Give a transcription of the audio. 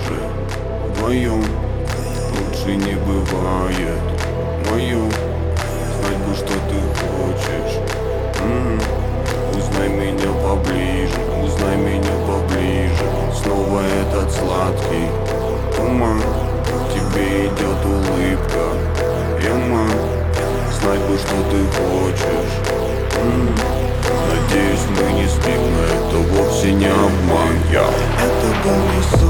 же. Вдвоем лучше не бывает. Моё, знать бы, что ты хочешь. Узнай меня поближе, узнай меня поближе. Снова этот сладкий туман, тебе идет улыбка. Знать бы, что ты хочешь. Надеюсь, мы не спим, но это вовсе не обман. Это был не сон.